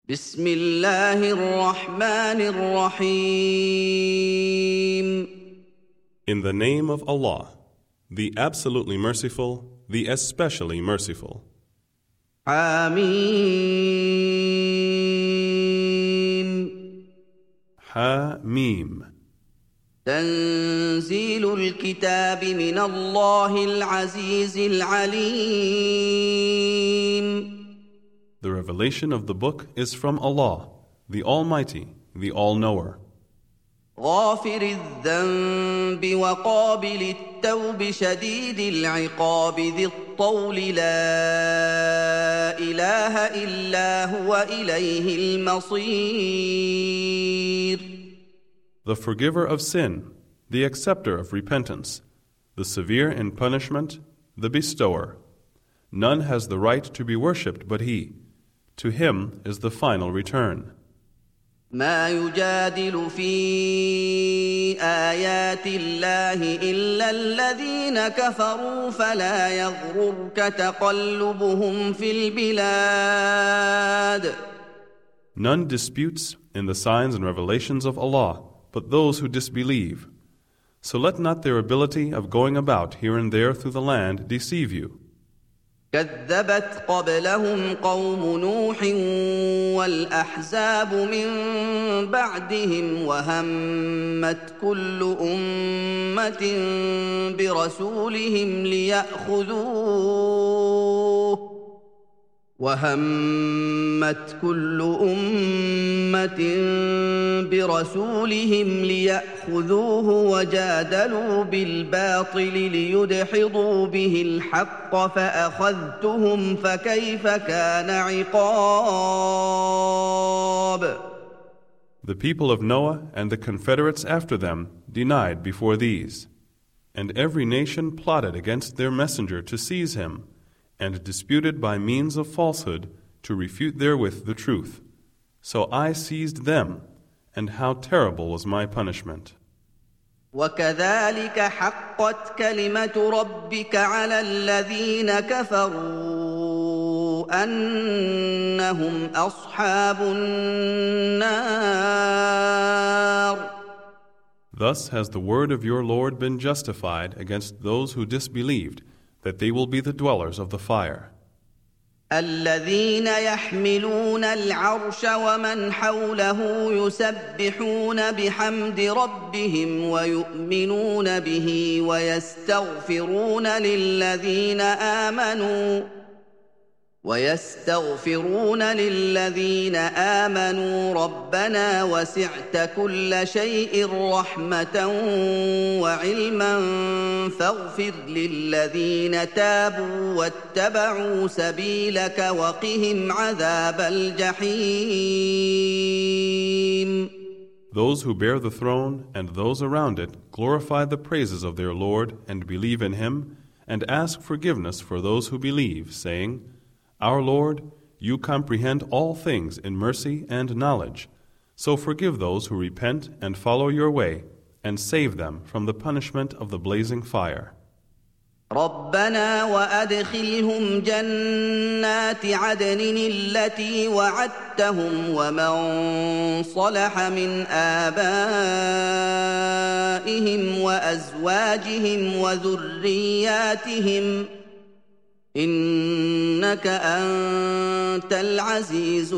بسم الله الرحمن الرحيم. In the name of Allah, the absolutely merciful, the especially merciful. حميم. Ha-Mim. تنزيل الكتاب من الله العزيز العليم. The revelation of the book is from Allah, the Almighty, the All-Knower. غافر الذنب وقابل التوب شديد العقاب ذي الطول لا إله إلا هو إليه المصير. The forgiver of sin, the acceptor of repentance, the severe in punishment, the bestower. None has the right to be worshipped but He. To Him is the final return. ما يجادل في آيات الله إلا الذين كفروا فلا يغررك تقلبهم في البلاد. None disputes in the signs and revelations of Allah but those who disbelieve. So let not their ability of going about here and there through the land deceive you. كذبت قبلهم قوم نوح والأحزاب من بعدهم وهمت كل أمة برسولهم ليأخذوه وجادلوا بالباطل ليدحضوا به الحق فأخذتهم فكيف كان عقاب. The people of Noah and the confederates after them denied before these, and every nation plotted against their messenger to seize him, and disputed by means of falsehood to refute therewith the truth. So I seized them, and how terrible was my punishment. وكذلك حقت كلمة ربك على الذين كفروا أنهم أصحاب النار. Thus has the word of your Lord been justified against those who disbelieved, that they will be the dwellers of the fire. الذين يحملون العرش ومن حوله يسبحون بحمد ربهم ويؤمنون به ويستغفرون للذين آمنوا ربنا وسعت كل شيء رحمة وعلما فاغفر للذين تابوا واتبعوا سبيلك وقهم عذاب الجحيم. Those who bear the throne and those around it glorify the praises of their Lord and believe in Him and ask forgiveness for those who believe, saying, Our Lord, you comprehend all things in mercy and knowledge, so forgive those who repent and follow your way, and save them from the punishment of the blazing fire. ربنا وأدخلهم جنات عدن التي وعدتهم ومن صلح من آبائهم وأزواجهم وذرياتهم إنك أنت العزيز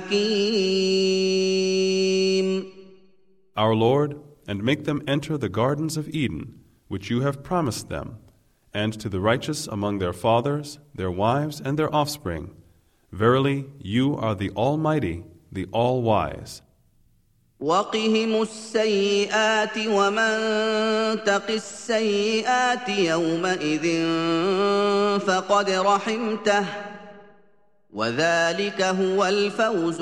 الحكيم. Our Lord, and make them enter the gardens of Eden, which you have promised them, and to the righteous among their fathers, their wives, and their offspring. Verily, you are the Almighty, the All-Wise. وقهم السيئات ومن تق السيئات يومئذ فقد رحمته وذلك هو الفوز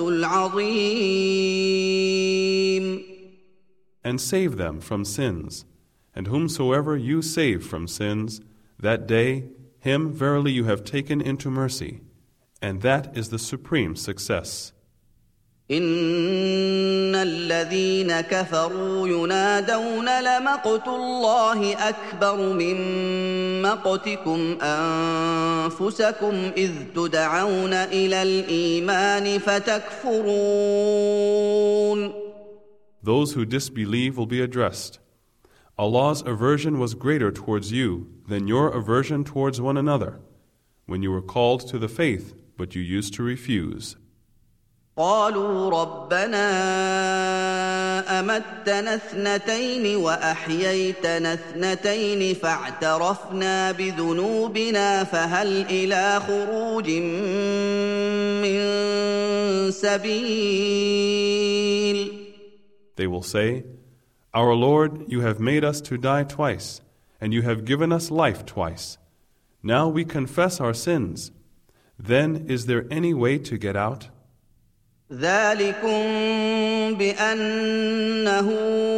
العظيم. And save them from sins, and whomsoever you save from sins, that day, him verily you have taken into mercy, and that is the supreme success. إن الذين كفروا ينادون لمقت الله أكبر من مقتكم أنفسكم إذ تدعون إلى الإيمان فتكفرون. Those who disbelieve will be addressed. Allah's aversion was greater towards you than your aversion towards one another, when you were called to the faith, but you used to refuse. قالوا ربنا أمتنا اثنتين وأحييتنا اثنتين فاعترفنا بذنوبنا فهل إلى خروج من سبيل. They will say, Our Lord, you have made us to die twice, and you have given us life twice. Now we confess our sins. Then is there any way to get out? ذلكم بأنه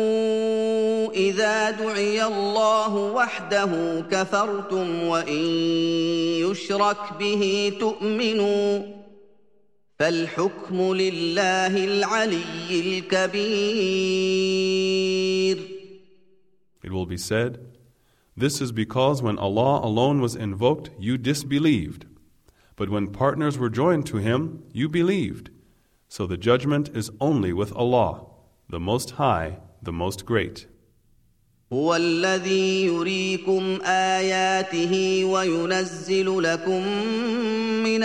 إذا دعي الله وحده كفرتم وإن يشرك به تؤمنوا فالحكم لله العلي الكبير. It will be said, This is because when Allah alone was invoked, you disbelieved. But when partners were joined to Him, you believed. So the judgment is only with Allah, the Most High, the Most Great. هو الذي يريكم آياته وينزل لكم من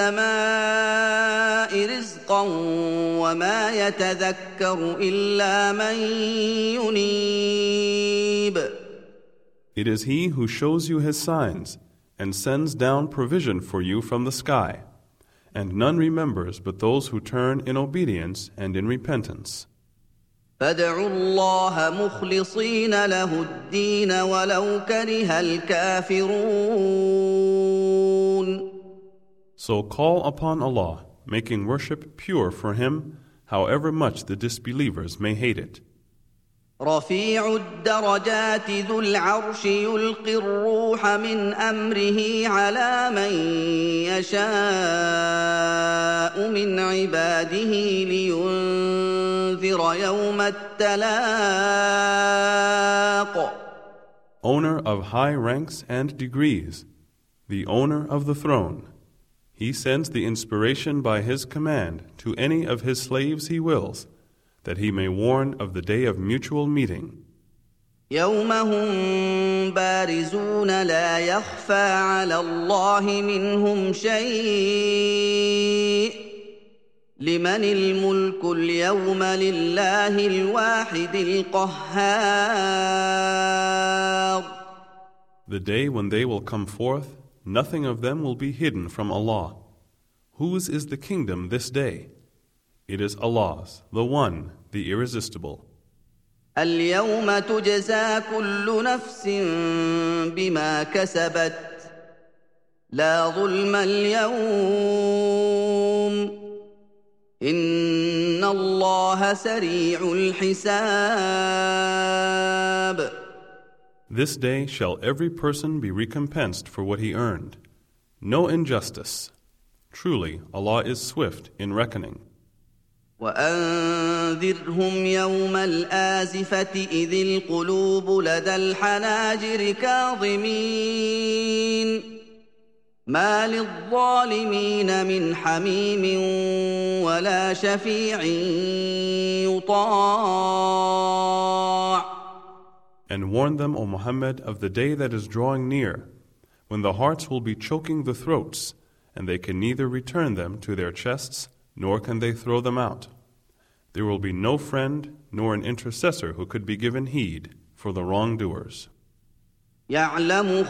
السماء رزقا وما يتذكر إلا من ينيب. It is He who shows you His signs and sends down provision for you from the sky. And none remembers but those who turn in obedience and in repentance. فادعوا الله مخلصين له الدين ولو كره الكافرون. So call upon Allah, making worship pure for Him, however much the disbelievers may hate it. رفيع الدرجات ذو العرش يلقي الروح من أمره على من يشاء من عباده لينذر يوم التلاق. Owner of high ranks and degrees, the owner of the throne, He sends the inspiration by His command to any of His slaves He wills, that He may warn of the day of mutual meeting. يوم هم بارزون لا يخفى على الله منهم شيء لمن الملك اليوم لله الواحد القهار. The day when they will come forth, nothing of them will be hidden from Allah. Whose is the kingdom this day? It is Allah's, the One, the Irresistible. اليوم تجزى كل نفس بما كسبت لا ظلم اليوم إن الله سريع الحساب. This day shall every person be recompensed for what he earned. No injustice. Truly, Allah is swift in reckoning. وأنذرهم يوم الآزفة إذ القلوب لدى الحناجر كاظمين ما للظالمين من حميم ولا شفيع يطاع. And warn them, O Muhammad, of the day that is drawing near, when the hearts will be choking the throats, and they can neither return them to their chests, nor can they throw them out. There will be no friend nor an intercessor who could be given heed for the wrongdoers. يعلم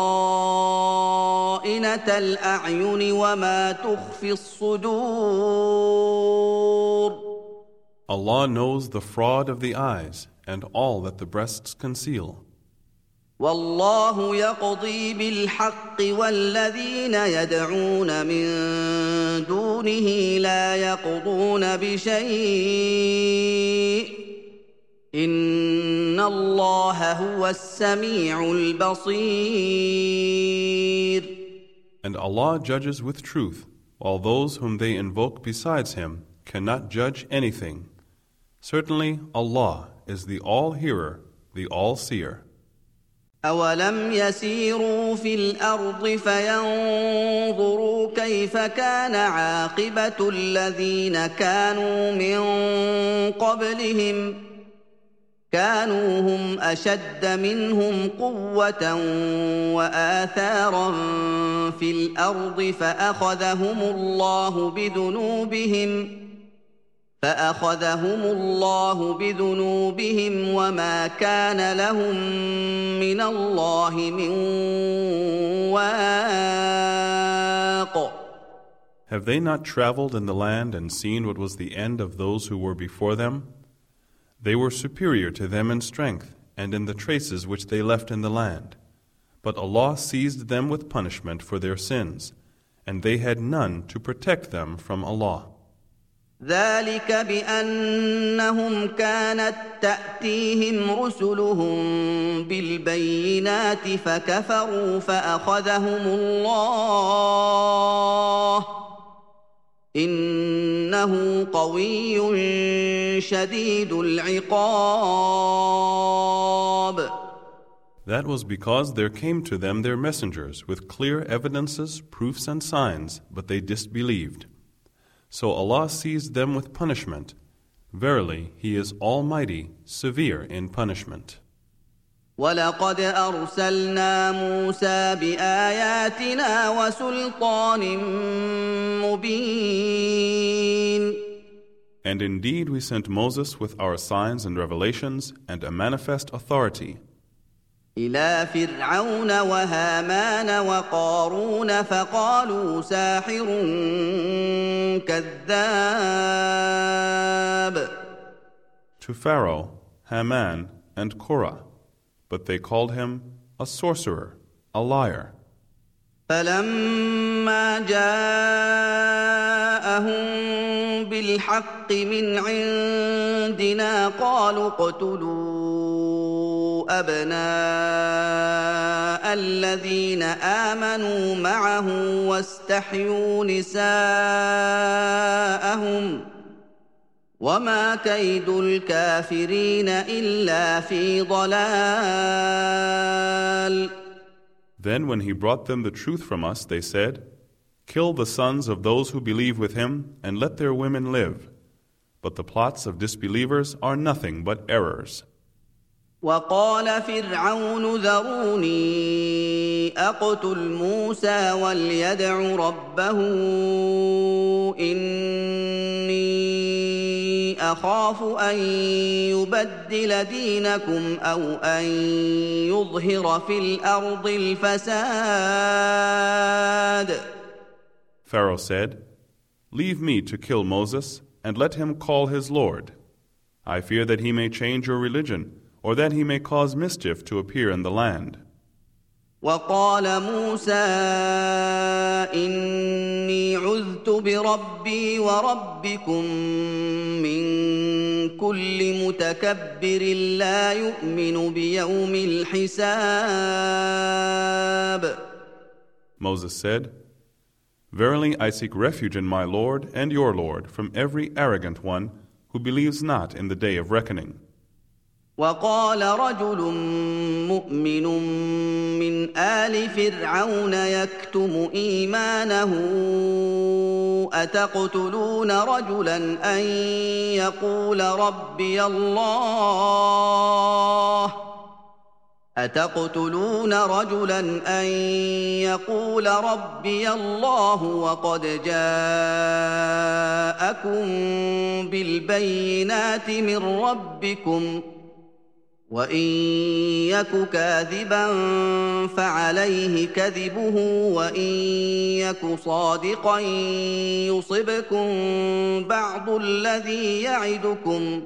خائنة الأعين وما تخفي الصدور. Allah knows the fraud of the eyes and all that the breasts conceal. والله يقضي بالحق والذين يدعون من دونه لا يقضون بشيء إن الله هو السميع البصير. And Allah judges with truth, while those whom they invoke besides Him cannot judge anything. Certainly Allah is the all-hearer, the all-seer. أولم يسيروا في الأرض فينظروا كيف كان عاقبة الذين كانوا من قبلهم كانوا هم أشد منهم قوة وآثارا في الأرض فأخذهم الله بذنوبهم وما كان لهم من الله من واق. Have they not traveled in the land and seen what was the end of those who were before them? They were superior to them in strength and in the traces which they left in the land. But Allah seized them with punishment for their sins, and they had none to protect them from Allah. ذلك بأنهم كانت تأتيهم رسلهم بالبينات فكفروا فأخذهم الله إنه قوي شديد العقاب. That was because there came to them their messengers with clear evidences, proofs and signs, but they disbelieved. So Allah seized them with punishment. Verily, He is Almighty, severe in punishment. وَلَقَدْ أَرْسَلْنَا مُوسَى بِآيَاتِنَا وَسُلْطَانٍ مُبِينٍ. And indeed we sent Moses with our signs and revelations and a manifest authority. إلى فرعون وهامان وقارون فقالوا ساحر كذاب. To Pharaoh, Haman, and Korah, but they called him a sorcerer, a liar. فلما جاءهم بالحق من عندنا قالوا اقتلوا أبناء الذين آمنوا معه واستحيوا نساءهم وما كيد الكافرين إلا في ضلال. Then when he brought them the truth from us, they said, "Kill the sons of those who believe with him, and let their women live." But the plots of disbelievers are nothing but errors. وقال فرعون ذروني أقتل موسى وليدع ربه إني أخاف أن يبدل دينكم أو أن يظهر في الأرض الفساد. Pharaoh said, "Leave me to kill Moses, and let him call his Lord. I fear that he may change your religion, or that he may cause mischief to appear in the land." وقال موسى إني عذت بربي وربكم من كل متكبر لا يؤمن بيوم الحساب. Moses said, "Verily I seek refuge in my Lord and your Lord from every arrogant one who believes not in the day of reckoning." وقال رجل مؤمن من آل فرعون يكتم إيمانه أتقتلون رجلا أن يقول ربي الله وقد جاءكم بالبينات من ربكم وإن يك كاذبا فعليه كذبه وإن يك صادقا يصبكم بعض الذي يعدكم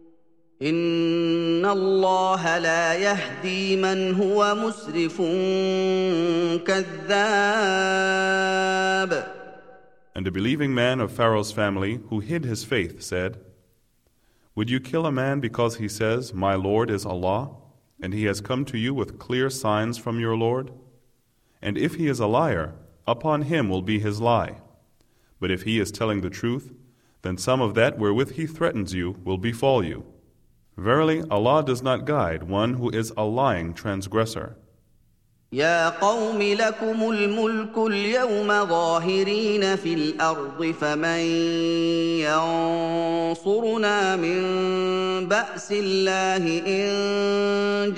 إن الله لا يهدي من هو مسرف كذاب. And a believing man of Pharaoh's family who hid his faith said, "Would you kill a man because he says, 'My Lord is Allah,' and he has come to you with clear signs from your Lord? And if he is a liar, upon him will be his lie. But if he is telling the truth, then some of that wherewith he threatens you will befall you. Verily, Allah does not guide one who is a lying transgressor. يا قوم لكم الملك اليوم ظاهرين في الأرض فمن ينصرنا من بأس الله إن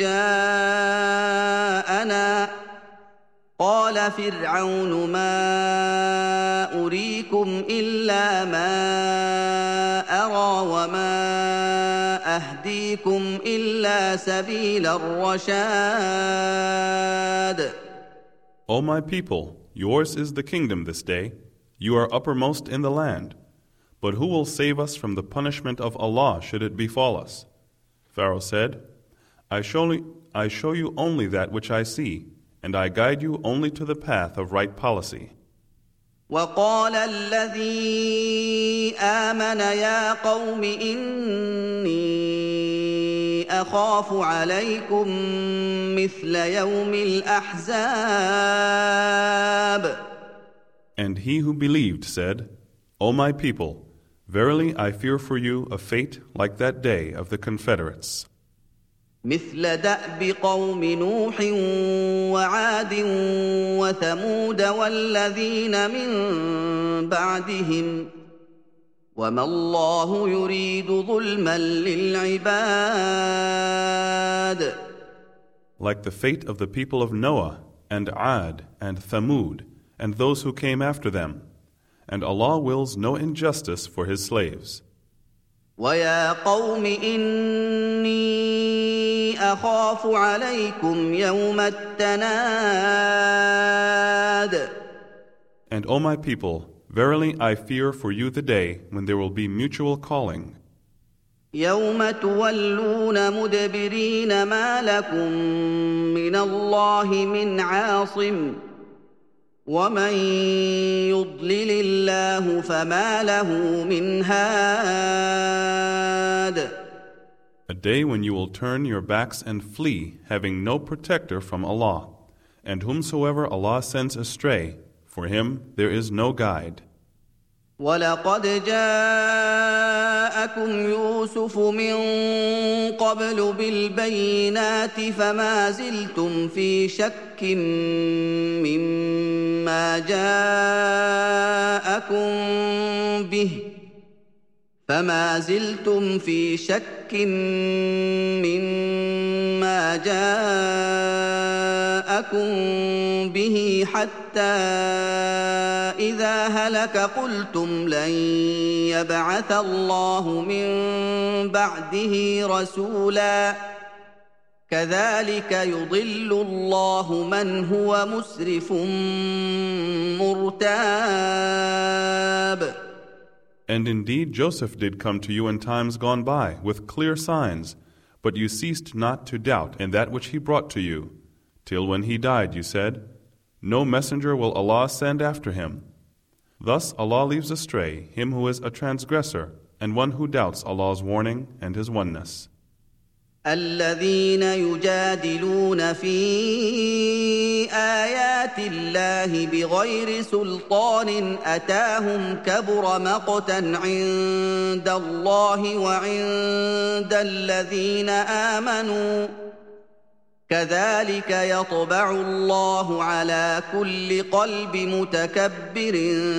جاءنا قال فرعون ما أريكم إلا ما أرى وما أهديكم إلا سبيل الرشاد. O my people, yours is the kingdom this day. You are uppermost in the land. But who will save us from the punishment of Allah should it befall us? Pharaoh said, I show you only that which I see, and I guide you only to the path of right policy. وقال الذي آمن يا قوم إني أخاف عليكم مثل يوم الأحزاب. And he who believed said, O my people, verily I fear for you a fate like that day of the confederates. مثل دأب قوم نوح وعاد وثمود والذين من بعدهم وما الله يريد ظلما للعباد. Like the fate of the people of Noah and Ad and Thamud and those who came after them, and Allah wills no injustice for His slaves. ويا قوم إني أخاف عليكم يوم التناد. And O my people, verily I fear for you the day when there will be mutual calling. يوم تولون مدبرين ما لكم من الله من عاصم ومن يضلل الله فما له من هاد. A day when you will turn your backs and flee, having no protector from Allah, and whomsoever Allah sends astray, for him there is no guide. وَلَقَدْ جَاءَكُمْ يُوسُفُ مِنْ قَبْلُ بِالْبَيِّنَاتِ فَمَا زِلْتُمْ فِي شَكٍّ مِّمَّا جاءكم به حتى إذا هلك قلتم لن يبعث الله من بعده رسولا كذلك يضل الله من هو مسرف مرتاب. And indeed Joseph did come to you in times gone by with clear signs, but you ceased not to doubt in that which he brought to you, till when he died you said, No messenger will Allah send after him. Thus Allah leaves astray him who is a transgressor and one who doubts Allah's warning and His oneness. الذين يجادلون في آيات الله بغير سلطان أتاهم كبر مقتا عند الله وعند الذين آمنوا كذلك يطبع الله على كل قلب متكبر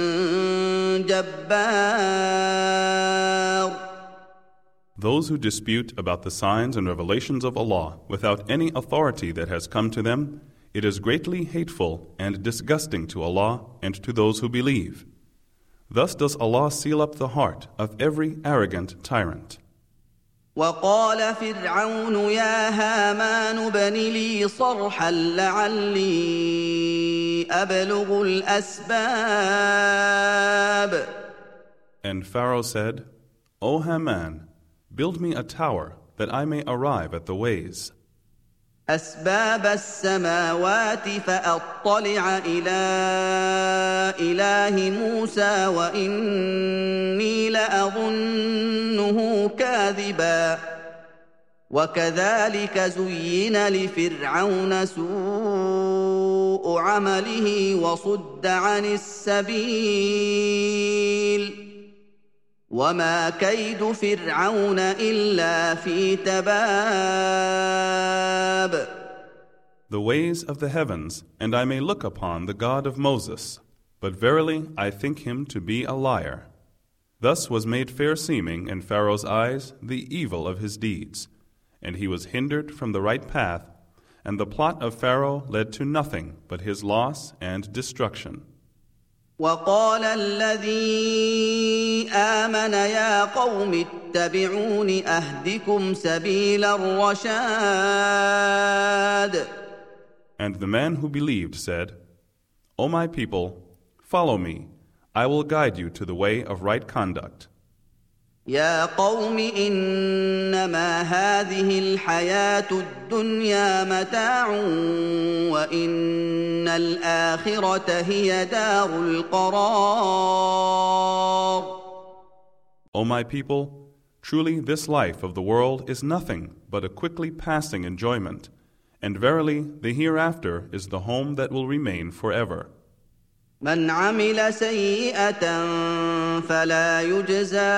جبار. Those who dispute about the signs and revelations of Allah without any authority that has come to them, it is greatly hateful and disgusting to Allah and to those who believe. Thus does Allah seal up the heart of every arrogant tyrant. وقال فرعون يا هامان ابن لي صرحا لعلي أبلغ الأسباب. And Pharaoh said, O Haman, build me a tower that I may arrive at the ways. أسباب السماوات فأطلع إلى إله موسى وإني لأظنه كاذبا وكذلك زين لفرعون سوء عمله وصد عن السبيل وما كيد فرعون إلا في تباب. The ways of the heavens, and I may look upon the God of Moses, but verily I think him to be a liar. Thus was made fair-seeming in Pharaoh's eyes the evil of his deeds, and he was hindered from the right path, and the plot of Pharaoh led to nothing but his loss and destruction. وقال الذي آمن يا قوم اتبعون أهدكم سبيل الرشاد. And the man who believed said, O my people, follow me, I will guide you to the way of right conduct. يا قوم إنما هذه الحياة الدنيا متاع وإن الآخرة هي دار القرار. O my people, truly this life of the world is nothing but a quickly passing enjoyment, and verily the hereafter is the home that will remain forever. من عمل سيئة فلا يجزى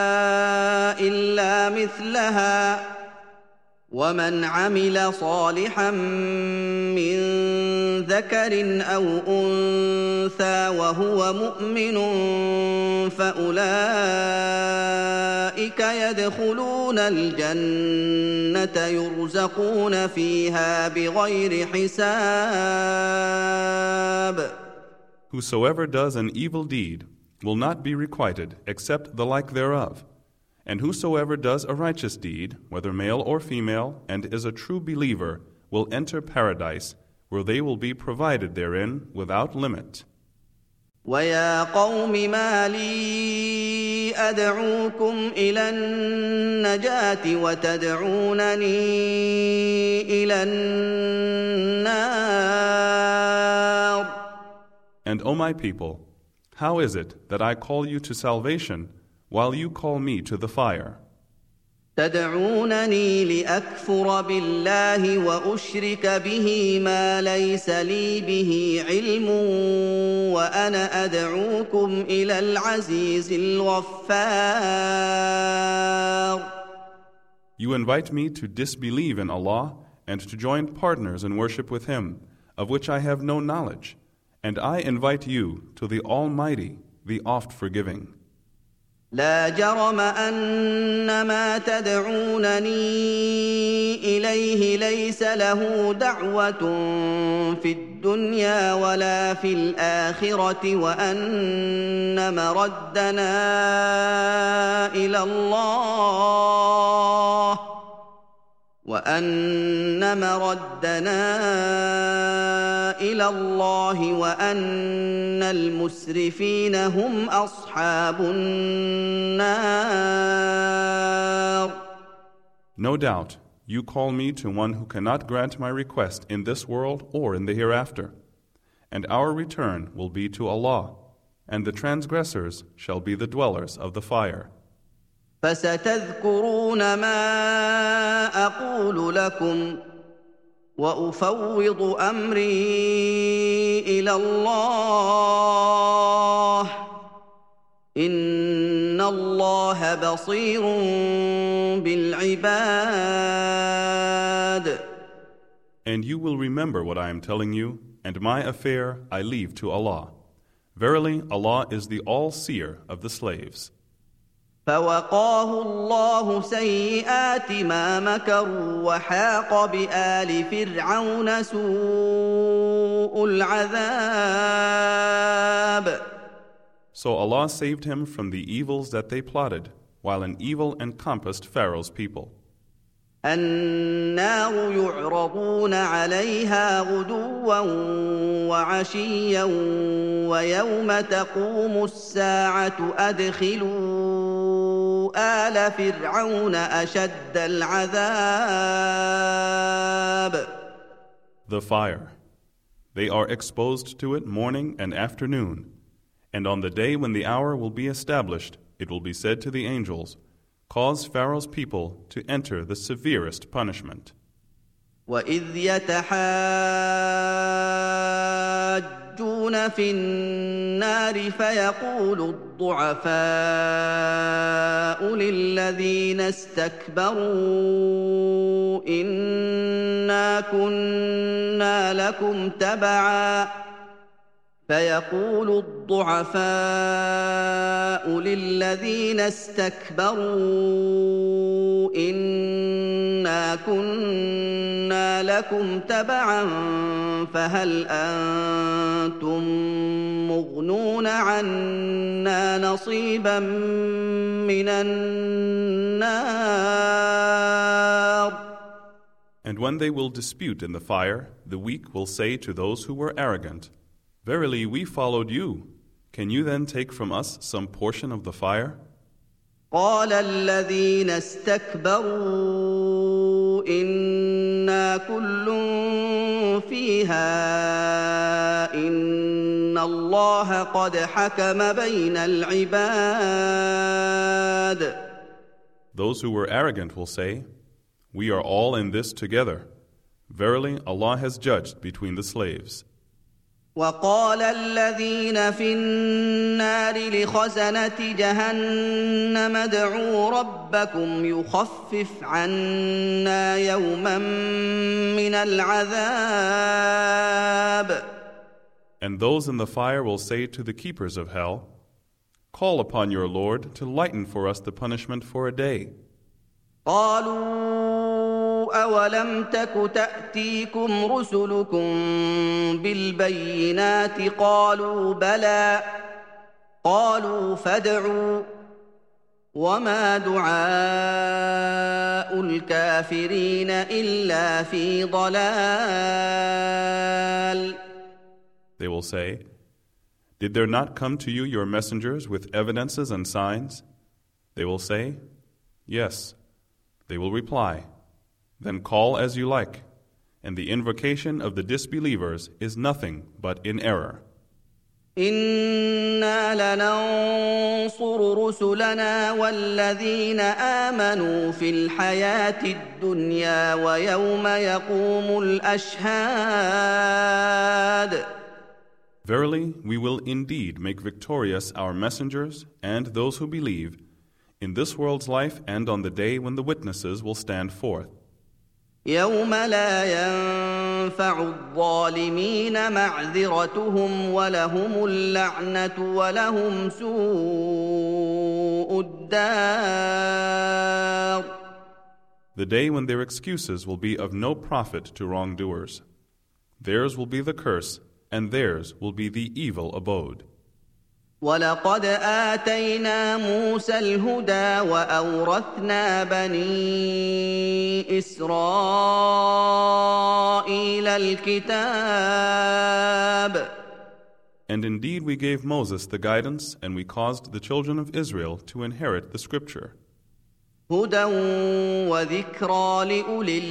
إلا مثلها ومن عمل صالحا من ذكر أو أنثى وهو مؤمن فأولئك يدخلون الجنة يرزقون فيها بغير حساب. Whosoever does an evil deed will not be requited except the like thereof, and whosoever does a righteous deed, whether male or female, and is a true believer, will enter paradise, where they will be provided therein without limit. وَيَا قَوْمِ مَا لِي أَدْعُوكُمْ إِلَى النَّجَاةِ وَتَدْعُونَنِي إِلَى النَّارِ. And, O my people, how is it that I call you to salvation while you call me to the fire? تدعونني لأكفر بالله وأشرك به ما ليس لي به علم وأنا أدعوكم إلى العزيز الغفار. You invite me to disbelieve in Allah and to join partners in worship with Him, of which I have no knowledge. And I invite you to the Almighty, the oft-forgiving. لا جرم أن ما تدعونني إليه ليس له دعوة في الدنيا ولا في الآخرة وأن مردنا إلى الله وأن المسرفين هم أصحاب النار. No doubt, you call me to one who cannot grant my request in this world or in the hereafter. And our return will be to Allah, and the transgressors shall be the dwellers of the fire. فستذكرون ما أقول لكم وأفوض أمري إلى الله إن الله بصير بالعباد. And you will remember what I am telling you, and my affair I leave to Allah. Verily, Allah is the all-seer of the slaves. فوقاه الله سيئات ما مكروا وحاق بآل فرعون سوء العذاب. So Allah saved him from the evils that they plotted, while an evil encompassed Pharaoh's people. النار يعرضون عليها غدوا وعشيا ويوم تقوم الساعة أدخلوا آل فرعون أشد العذاب. The fire. They are exposed to it morning and afternoon. And on the day when the hour will be established, it will be said to the angels, cause Pharaoh's people to enter the severest punishment. وَإِذْ يَتَحَاجُّونَ يلجون في النار فيقول الضعفاء للذين استكبروا إنا كنا لكم تبعا فهل أنتم مغنون عنا نصيبا من النار. And when they will dispute in the fire, the weak will say to those who were arrogant, Verily we followed you. Can you then take from us some portion of the fire? قال الذين استكبروا إنا كل فيها إن الله قد حكم بين العباد. Those who were arrogant will say, We are all in this together. Verily Allah has judged between the slaves. وقال الذين في النار لخزنة جهنم ادعوا ربكم يخفف عنا يوما من العذاب. And those in the fire will say to the keepers of hell, Call upon your Lord to lighten for us the punishment for a day. قالوا أولم تك تأتيكم رسلكم بالبينات قالوا بلى قالوا فادعوا وما دعاء الكافرين إلا في ضلال. They will say, Did there not come to you your messengers with evidences and signs? They will say, Yes. They will reply, Then call as you like, and the invocation of the disbelievers is nothing but in error. إنا لننصر رسلنا والذين آمنوا في الحياة الدنيا ويوم يقوم الأشهاد. Verily, we will indeed make victorious our messengers and those who believe in this world's life and on the day when the witnesses will stand forth. يوم لا ينفع الظالمين معذرتهم ولهم اللعنة ولهم سوء الدار. The day when their excuses will be of no profit to wrongdoers. Theirs will be the curse, and theirs will be the evil abode. ولقد آتينا موسى الهدى وأورثنا بني إسرائيل الكتاب. And indeed we gave Moses the guidance, and we caused the children of Israel to inherit the scripture. هدى وذكرى لأولي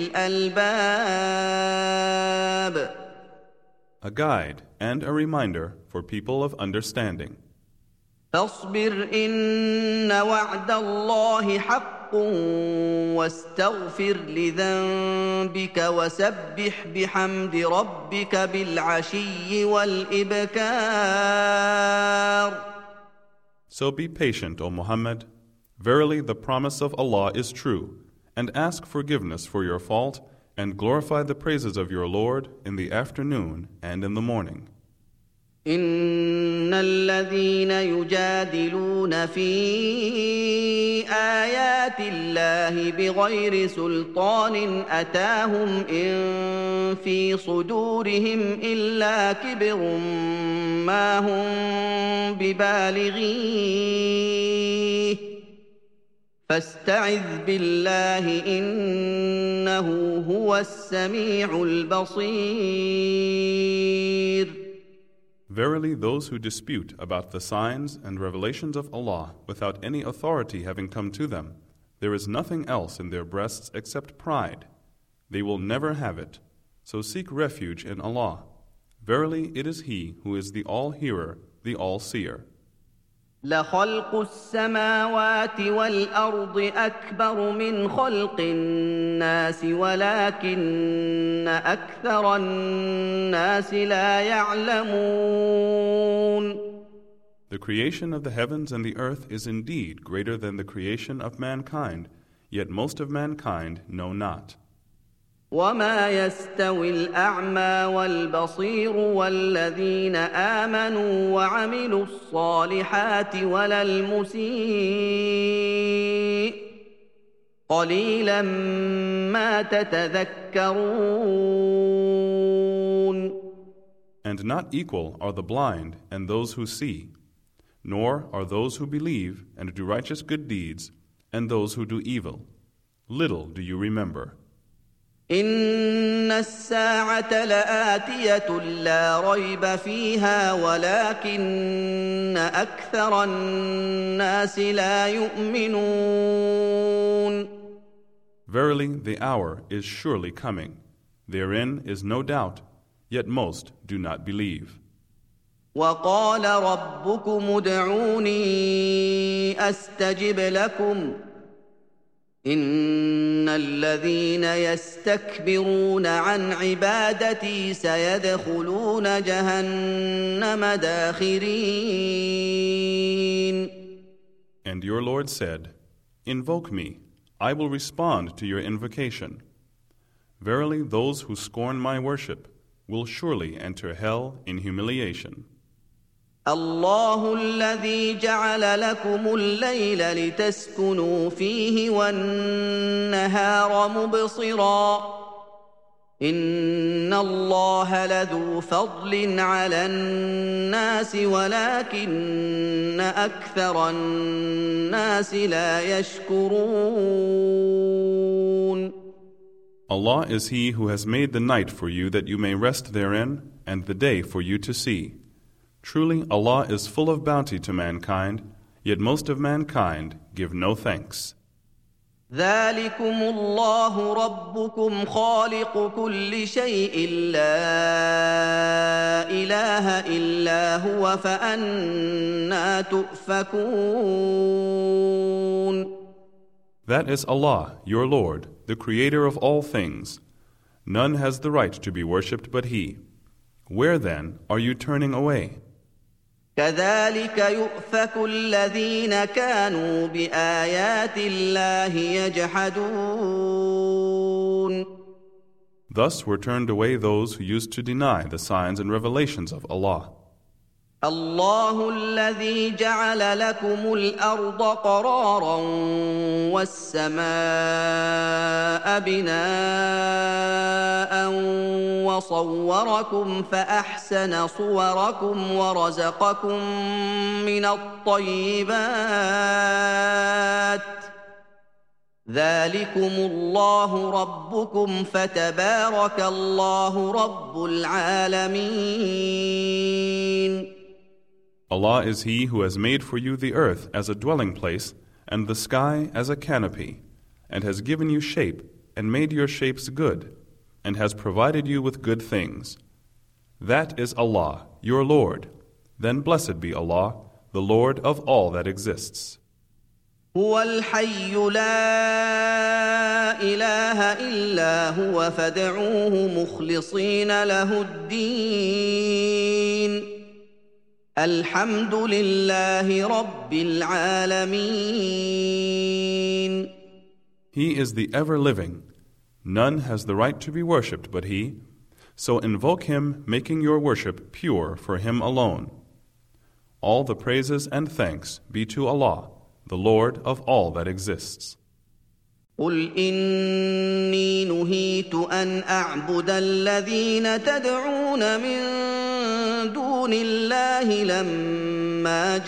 الألباب. A guide and a reminder for people of understanding. فاصبر إن وعد الله حق واستغفر لذنبك وسبح بحمد ربك بالعشي والإبكار. So be patient, O Muhammad. Verily the promise of Allah is true, and ask forgiveness for your fault, and glorify the praises of your Lord in the afternoon and in the morning. إن الذين يجادلون في آيات الله بغير سلطان أتاهم إن في صدورهم إلا كبر ما هم ببالغيه فاستعذ بالله إنه هو السميع البصير. Verily, those who dispute about the signs and revelations of Allah without any authority having come to them, there is nothing else in their breasts except pride. They will never have it. So seek refuge in Allah. Verily, it is He who is the All-Hearer, the All-Seer. لخلق السماوات والأرض أكبر من خلق الناس ولكن أكثر الناس لا يعلمون. The creation of the heavens and the earth is indeed greater than the creation of mankind, yet most of mankind know not. وما يستوي الأعمى والبصير والذين آمنوا وعملوا الصالحات ولا المسيء قليلا ما تتذكرون. And not equal are the blind and those who see, nor are those who believe and do righteous good deeds and those who do evil. Little do you remember. إن الساعة لآتية لا ريب فيها ولكن أكثر الناس لا يؤمنون. Verily, the hour is surely coming. Therein is no doubt, yet most do not believe. وقال ربكم ادعوني أستجب لكم إن الذين يستكبرون عن عبادتي سيدخلون جهنم داخرين. And your Lord said, Invoke me, I will respond to your invocation. Verily, those who scorn my worship will surely enter hell in humiliation. الله الذي جعل لكم الليل لتسكنوا فيه والنهار مبصرا إن الله لذو فضل على الناس ولكن أكثر الناس لا يشكرون. Allah is He who has made the night for you that you may rest therein, and the day for you to see. Truly, Allah is full of bounty to mankind, yet most of mankind give no thanks. ذلكم الله ربكم خالق كل شيء لا إله إلا هو فأنى تؤفكون. That is Allah, your Lord, the Creator of all things. None has the right to be worshipped but He. Where then are you turning away? كذلك يؤفك الذين كانوا بآيات الله يجحدون. Thus were turned away those who used to deny the signs and revelations of Allah. الله الذي جعل لكم الأرض قرارا والسماء بناء وصوركم فأحسن صوركم ورزقكم من الطيبات ذلكم الله ربكم فتبارك الله رب العالمين. Allah is He who has made for you the earth as a dwelling place and the sky as a canopy, and has given you shape and made your shapes good, and has provided you with good things. That is Allah, your Lord. Then blessed be Allah, the Lord of all that exists. هو الحي لا إله إلا هو فادعوه مخلصين له الدين الحمد لله رب العالمين. He is the ever-living. None has the right to be worshipped but He. So invoke Him, making your worship pure for Him alone. All the praises and thanks be to Allah, the Lord of all that exists. قل إني نهيت أن أعبد الذين تدعون من دون الله لما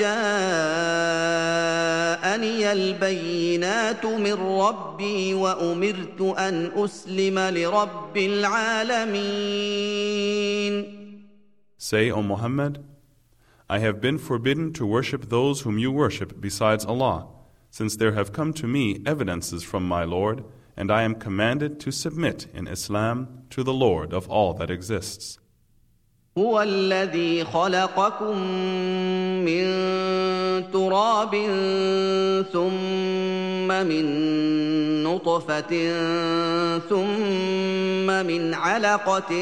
جاءني البينات من ربي وأمرت أن أسلم لرب العالمين. Say, O Muhammad, I have been forbidden to worship those whom you worship besides Allah, since there have come to me evidences from my Lord, and I am commanded to submit in Islam to the Lord of all that exists. هو الذي خلقكم من تراب ثم من نطفة ثم من علقة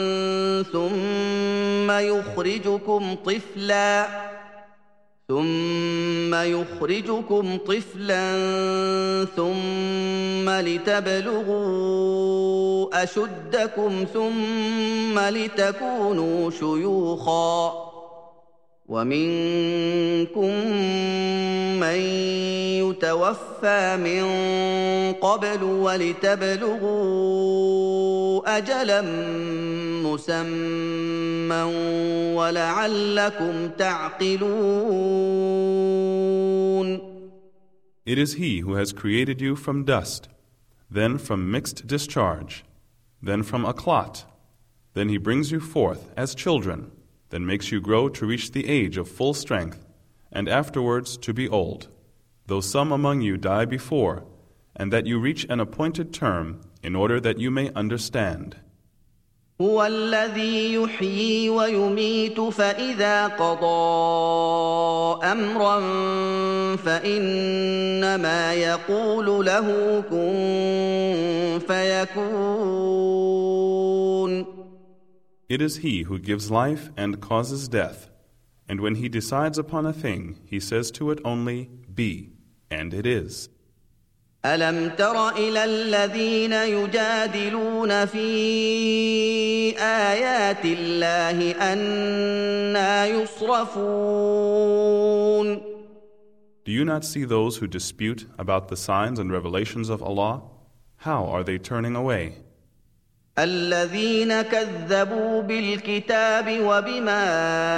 ثم يخرجكم طفلا ثم لتبلغوا أشدكم ثم لتكونوا شيوخا ومنكم من يتوفى من قبل ولتبلغوا أجلا مسمى ولعلكم تعقلون. It is He who has created you from dust, then from mixed discharge, then from a clot. Then He brings you forth as children, then makes you grow to reach the age of full strength, and afterwards to be old, though some among you die before, and that you reach an appointed term in order that you may understand. هو الذي يحيي ويميت فإذا قضى أمرا فإنما يقول له كن فيكون. It is He who gives life and causes death, and when He decides upon a thing, He says to it only, Be, and it is. ألم تر إلى الذين يجادلون في آيات الله أنى يصرفون. Do you not see those who dispute about the signs and revelations of Allah? How are they turning away? الذين كذبوا بالكتاب وبما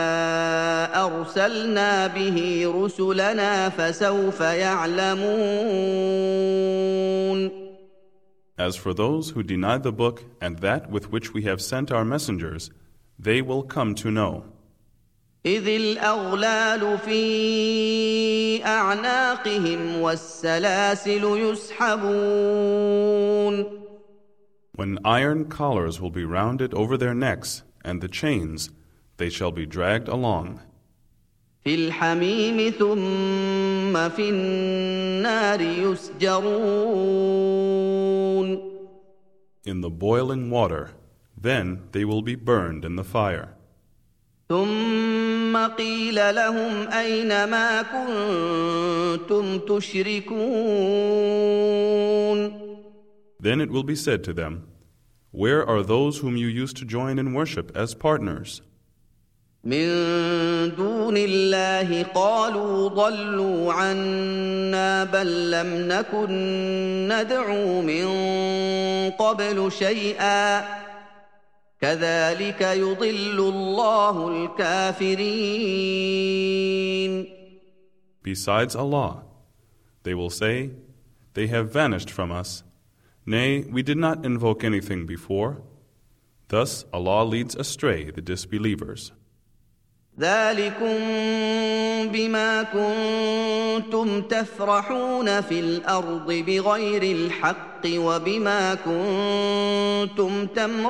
أرسلنا به رسلنا فسوف يعلمون. As for those who deny the book and that with which we have sent our messengers, they will come to know. إذ الأغلال في أعناقهم والسلاسل يسحبون. When iron collars will be rounded over their necks, and the chains, they shall be dragged along. في الحميم ثم في النار يسجرون. In the boiling water, then they will be burned in the fire. ثم قيل لهم أين ما كنتم تشركون. Then it will be said to them, Where are those whom you used to join in worship as partners? من دون الله قالوا ضلوا عنا بل لم نكن ندعو من قبل شيئا كذلك يضل الله الكافرين. Besides Allah, they will say, They have vanished from us. Nay, we did not invoke anything before. Thus Allah leads astray the disbelievers. ذلكم بما كنتم تفرحون في الأرض بغير الحق وبما كنتم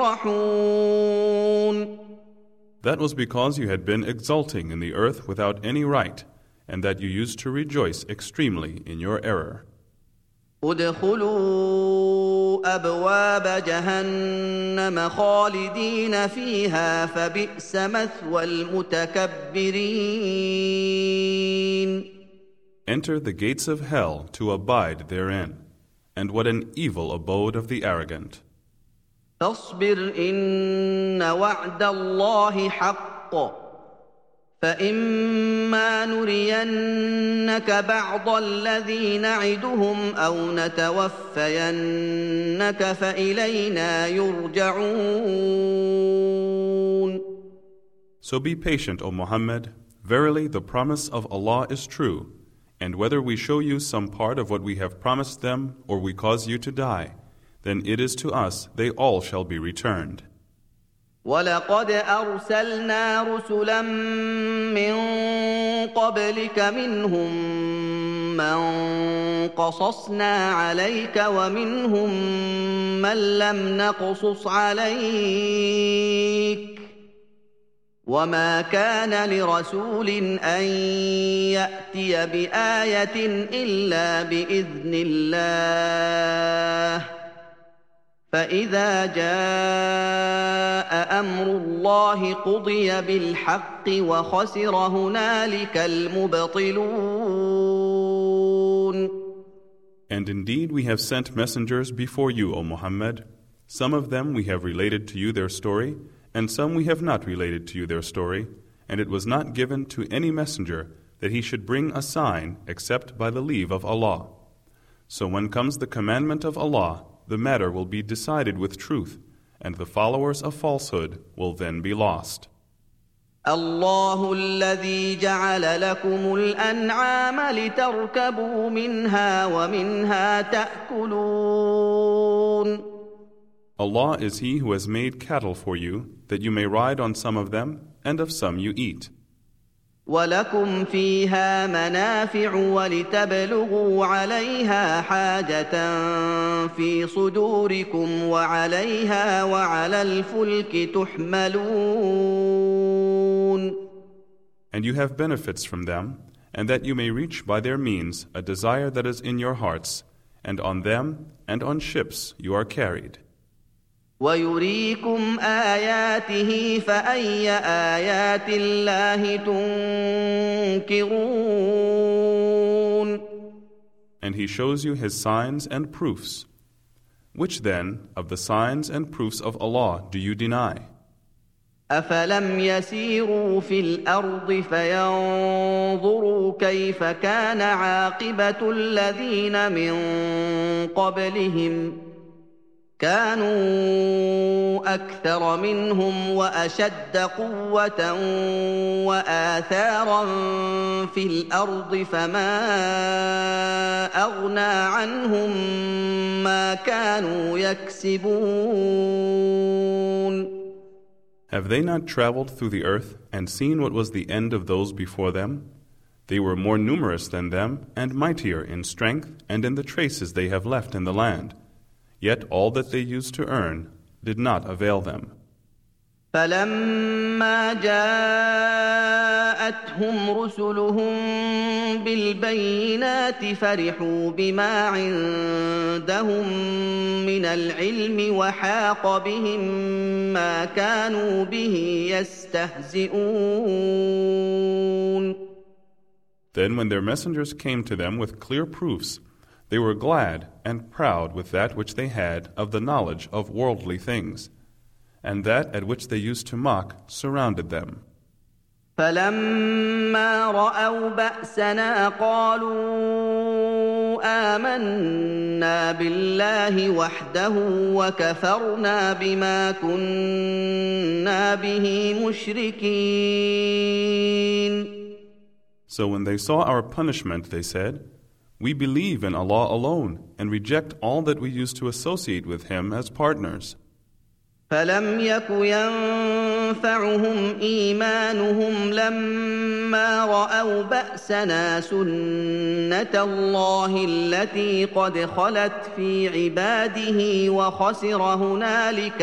تمرحون. That was because you had been exulting in the earth without any right, and that you used to rejoice extremely in your error. ادخلوا أبواب جهنم خالدين فيها فبئس مثوى المتكبرين. Enter the gates of hell to abide therein, and what an evil abode of the arrogant. فاصبر إن وعد الله حق فإما نرينك بعض الذي نعدهم أو نتوفينك فإلينا يرجعون. So be patient, O Muhammad. Verily, the promise of Allah is true, and whether we show you some part of what we have promised them, or we cause you to die, then it is to us they all shall be returned. ولقد أرسلنا رسلا من قبلك منهم من قصصنا عليك ومنهم من لم نقصص عليك وما كان لرسول أن يأتي بآية إلا بإذن الله فإذا جاء أمر الله قضي بالحق وخسر هنالك المبطلون. And indeed we have sent messengers before you, O Muhammad. Some of them we have related to you their story, and some we have not related to you their story, and it was not given to any messenger that he should bring a sign except by the leave of Allah. So when comes the commandment of Allah, the matter will be decided with truth, and the followers of falsehood will then be lost. الله الذي جعل لكم الأنعام لتركبوا منها ومنها تأكلون. Allah is He who has made cattle for you, that you may ride on some of them, and of some you eat. وَلَكُمْ فِيهَا مَنَافِعُ وَلِتَبْلُغُوا عَلَيْهَا حَاجَةً فِي صُدُورِكُمْ وَعَلَيْهَا وَعَلَى الْفُلْكِ تُحْمَلُونَ. And you have benefits from them, and that you may reach by their means a desire that is in your hearts, and on them and on ships you are carried. وَيُرِيكُمْ آيَاتِهِ فَأَيَّ آيَاتِ اللَّهِ تُنكِرُونَ. And He shows you His signs and proofs. Which then of the signs and proofs of Allah do you deny? أَفَلَمْ يَسِيرُوا فِي الْأَرْضِ فَيَنظُرُوا كَيْفَ كَانَ عَاقِبَةُ الَّذِينَ مِن قَبْلِهِمْ كانوا أكثر منهم وأشد قوة وآثارا في الأرض فما أغنى عنهم ما كانوا يكسبون. Have they not traveled through the earth and seen what was the end of those before them? They were more numerous than them and mightier in strength and in the traces they have left in the land. Yet all that they used to earn did not avail them. فَلَمَّا جَاءَتْهُمْ رُسُلُهُم بِالْبَيِّنَاتِ فَرِحُوا بِمَا عِندَهُم مِّنَ الْعِلْمِ وَحَاقَ بِهِم مَّا كَانُوا بِهِ يَسْتَهْزِئُونَ. Then when their messengers came to them with clear proofs, they were glad and proud with that which they had of the knowledge of worldly things, and that at which they used to mock surrounded them. فَلَمَّا رَأَوْا بَأْسَنَا قَالُوا آمَنَّا بِاللَّهِ وَحْدَهُ وَكَفَرْنَا بِمَا كُنَّا بِهِ مُشْرِكِينَ. So when they saw our punishment, they said, "We believe in Allah alone and reject all that we used to associate with Him as partners." فَلَمْ يَكُ يَنفَعُهُمْ إِيمَانُهُمْ لَمَّا رَأَوْا بَأْسَنَا سُنَّةَ اللَّهِ الَّتِي قَدْ خَلَتْ فِي عِبَادِهِ وَخَسِرَ هُنَالِكَ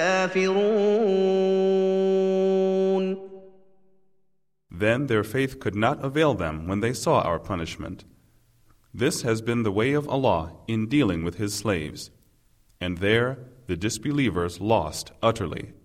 الْكَافِرُونَ. Then their faith could not avail them when they saw our punishment. This has been the way of Allah in dealing with His slaves, and there the disbelievers lost utterly.